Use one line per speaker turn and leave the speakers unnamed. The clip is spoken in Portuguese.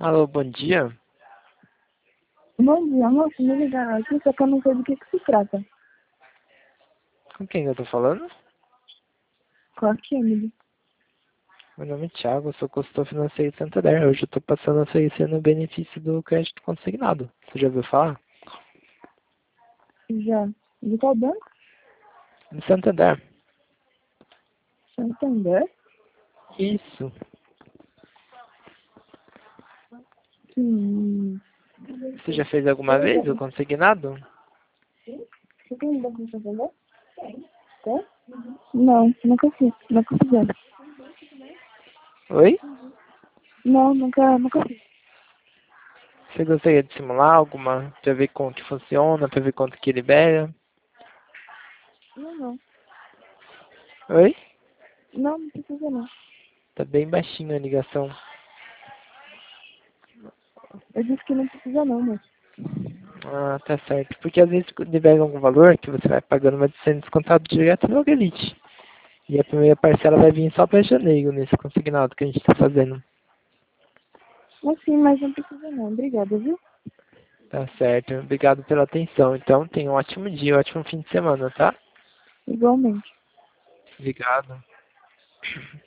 Alô, bom dia.
Bom dia, moço, me ligaram aqui, só que eu não sei do que se trata.
Com quem eu tô falando?
Qual que é, Emily?
Meu nome é Thiago, eu sou consultor financeiro de Santander. Hoje eu tô passando a oferecer no benefício do crédito consignado. Você já ouviu falar?
Já. De qual banco?
De Santander.
Santander?
Isso.
Hum.
Você já fez alguma vez o consignado?
Você tem um banco no Santander? Tem? Não, nunca fiz. Nunca fiz.
Oi?
Não, nunca fiz.
Você gostaria de simular alguma? Pra ver como que funciona, pra ver quanto que libera?
Não.
Oi?
Não precisa não.
Tá bem baixinho a ligação.
Eu disse que não precisa não, moço.
Ah, tá certo. Porque às vezes libera algum valor que você vai pagando, vai sendo descontado direto no Elite. E a primeira parcela vai vir só para janeiro, nesse consignado que a gente está fazendo.
Mas sim, mas não precisa não. Obrigada, viu?
Tá certo. Obrigado pela atenção. Então, tenha um ótimo dia, um ótimo fim de semana, tá?
Igualmente.
Obrigado.